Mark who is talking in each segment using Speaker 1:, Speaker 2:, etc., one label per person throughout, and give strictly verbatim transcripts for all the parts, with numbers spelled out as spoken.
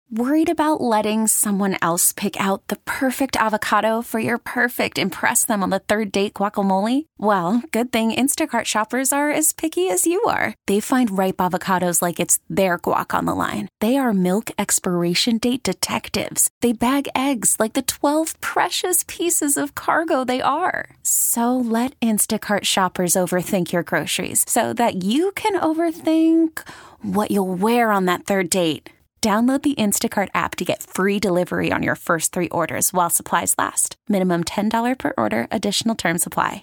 Speaker 1: Worried about letting someone else pick out the perfect avocado for your perfect impress them on the third date guacamole? Well, good thing Instacart shoppers are as picky as you are. They find ripe avocados like it's their guac on the line. They are milk expiration date detectives. They bag eggs like the twelve precious pieces of cargo they are. So let Instacart shoppers overthink your groceries so that you can overthink what you'll wear on that third date. Download the Instacart app to get free delivery on your first three orders while supplies last. Minimum ten dollars per order. Additional terms apply.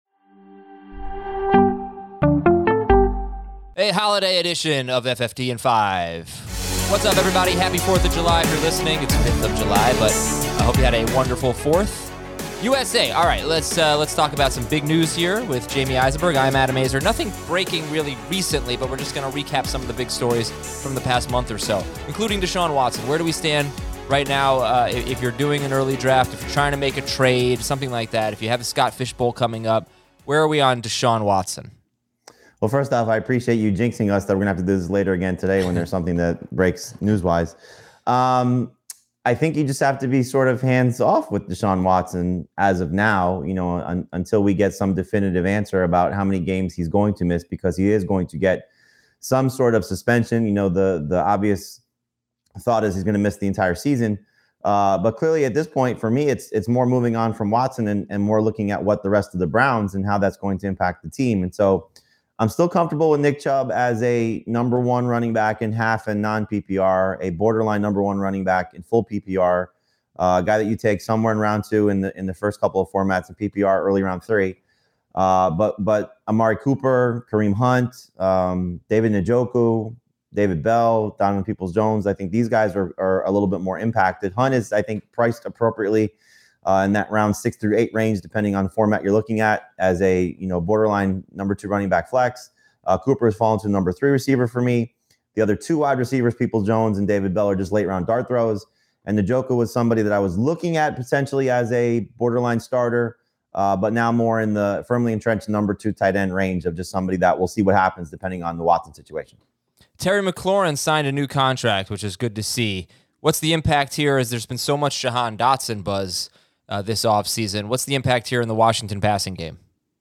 Speaker 2: A holiday edition of F F T in five. What's up, everybody? Happy fourth of July if you're listening. It's fifth of July, but I hope you had a wonderful fourth. U S A. All right, let's uh, let's talk about some big news here with Jamie Eisenberg. I'm Adam Azer. Nothing breaking really recently, but we're just going to recap some of the big stories from the past month or so, including Deshaun Watson. Where do we stand right now? Uh, if you're doing an early draft, if you're trying to make a trade, something like that, if you have the Scott Fish Bowl coming up, where are we on Deshaun Watson?
Speaker 3: Well, first off, I appreciate you jinxing us that we're going to have to do this later again today when there's something that breaks news-wise. Um, I think you just have to be sort of hands off with Deshaun Watson as of now, you know, un- until we get some definitive answer about how many games he's going to miss, because he is going to get some sort of suspension. You know, the the obvious thought is he's going to miss the entire season. Uh, but clearly at this point, for me, it's it's more moving on from Watson and, and more looking at what the rest of the Browns and how that's going to impact the team. And so I'm still comfortable with Nick Chubb as a number one running back in half and non-P P R, a borderline number one running back in full P P R, uh, a guy that you take somewhere in round two in the in the first couple of formats in P P R, early round three. Uh, but but Amari Cooper, Kareem Hunt, um, David Njoku, David Bell, Donovan Peoples-Jones, I think these guys are, are a little bit more impacted. Hunt is, I think, priced appropriately Uh, in that round six through eight range, depending on the format you're looking at, as a you know borderline number two running back flex. Uh, Cooper has fallen to number three receiver for me. The other two wide receivers, Peoples-Jones and David Bell, are just late round dart throws. And Njoku was somebody that I was looking at potentially as a borderline starter, uh, but now more in the firmly entrenched number two tight end range of just somebody that we'll see what happens depending on the Watson situation.
Speaker 2: Terry McLaurin signed a new contract, which is good to see. What's the impact here, as there's been so much Jahan Dotson buzz Uh, this offseason? What's the impact here in the Washington passing game?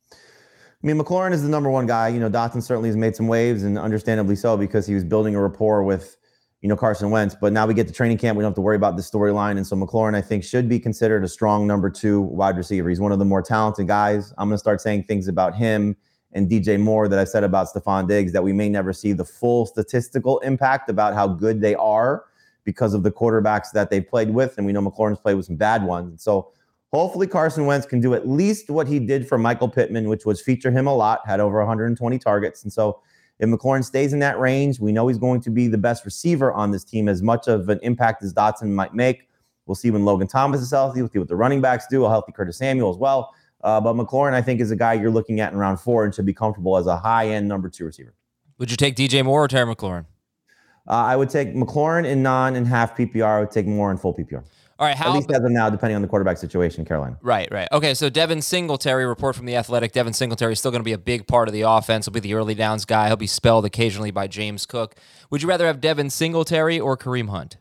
Speaker 3: I mean, McLaurin is the number one guy. You know, Dotson certainly has made some waves, and understandably so, because he was building a rapport with, you know, Carson Wentz. But now we get to training camp, we don't have to worry about the storyline. And so McLaurin, I think, should be considered a strong number two wide receiver. He's one of the more talented guys. I'm going to start saying things about him and D J Moore that I said about Stephon Diggs, that we may never see the full statistical impact about how good they are because of the quarterbacks that they played with. And we know McLaurin's played with some bad ones. And so hopefully Carson Wentz can do at least what he did for Michael Pittman, which was feature him a lot, had over one hundred twenty targets. And so if McLaurin stays in that range, we know he's going to be the best receiver on this team, as much of an impact as Dotson might make. We'll see when Logan Thomas is healthy. We'll see what the running backs do, a healthy Curtis Samuel as well. Uh, but McLaurin, I think, is a guy you're looking at in round four and should be comfortable as a high-end number two receiver.
Speaker 2: Would you take D J Moore or Terry McLaurin?
Speaker 3: Uh, I would take McLaurin in non and half P P R. I would take Moore in full P P R.
Speaker 2: All right, how
Speaker 3: At least as of now, depending on the quarterback situation in Carolina.
Speaker 2: Right, right. Okay, so Devin Singletary, report from The Athletic. Devin Singletary is still going to be a big part of the offense. He'll be the early downs guy. He'll be spelled occasionally by James Cook. Would you rather have Devin Singletary or Kareem Hunt?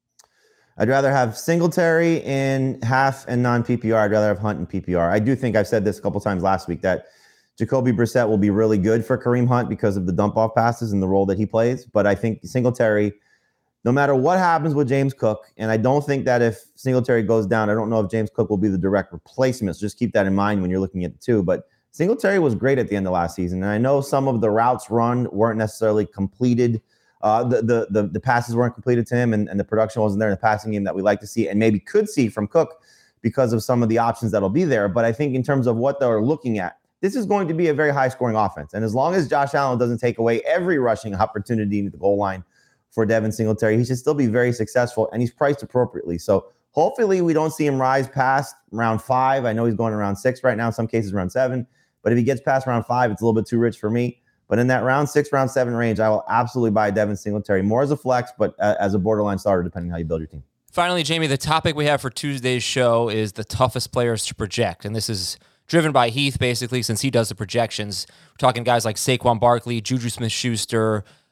Speaker 3: I'd rather have Singletary in half and non-P P R. I'd rather have Hunt in P P R. I do think I've said this a couple times last week that Jacoby Brissett will be really good for Kareem Hunt because of the dump-off passes and the role that he plays. But I think Singletary, no matter what happens with James Cook, and I don't think that if Singletary goes down, I don't know if James Cook will be the direct replacement. So just keep that in mind when you're looking at the two. But Singletary was great at the end of last season. And I know some of the routes run weren't necessarily completed. Uh, the, the the the passes weren't completed to him, and, and the production wasn't there in the passing game that we like to see and maybe could see from Cook because of some of the options that'll be there. But I think in terms of what they're looking at, this is going to be a very high-scoring offense. And as long as Josh Allen doesn't take away every rushing opportunity at the goal line for Devin Singletary, he should still be very successful, and he's priced appropriately. So hopefully we don't see him rise past round five. I know he's going around six right now, in some cases around seven. But if he gets past round five, it's a little bit too rich for me. But in that round six, round seven range, I will absolutely buy Devin Singletary, more as a flex, but as a borderline starter, depending on how you build your team.
Speaker 2: Finally, Jamie, the topic we have for Tuesday's show is the toughest players to project. And this is driven by Heath, basically, since he does the projections. We're talking guys like Saquon Barkley, Juju Smith-Schuster,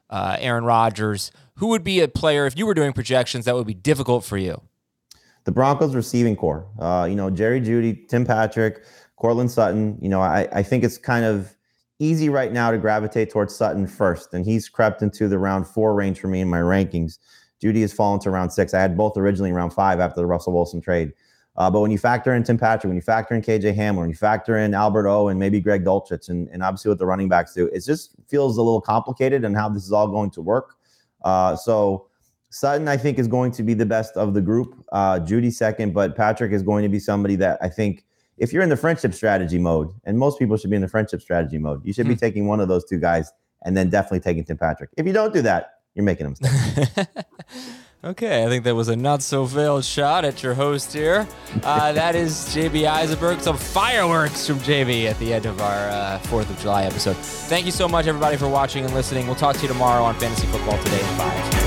Speaker 2: uh, Aaron Rodgers. Who would be a player, if you were doing projections, that would be difficult for you?
Speaker 3: The Broncos receiving core. Uh, you know, Jerry Jeudy, Tim Patrick, Cortland Sutton. You know, I, I think it's kind of easy right now to gravitate towards Sutton first, and he's crept into the round four range for me in my rankings. Jeudy has fallen to round six. I had both originally in round five after the Russell Wilson trade. Uh, but when you factor in Tim Patrick, when you factor in K J Hamler, when you factor in Albert O and maybe Greg Dulcich, and, and obviously what the running backs do, it just feels a little complicated in how this is all going to work. Uh, so Sutton, I think, is going to be the best of the group. Uh, Jeudy second, but Patrick is going to be somebody that I think, if you're in the friendship strategy mode, and most people should be in the friendship strategy mode, you should be mm. taking one of those two guys and then definitely taking Tim Patrick. If you don't do that, you're making a mistake.
Speaker 2: Okay, I think that was a not-so-veiled shot at your host here. Uh, that is J B Eisenberg. Some fireworks from J B at the end of our uh, fourth of July episode. Thank you so much, everybody, for watching and listening. We'll talk to you tomorrow on Fantasy Football Today in five.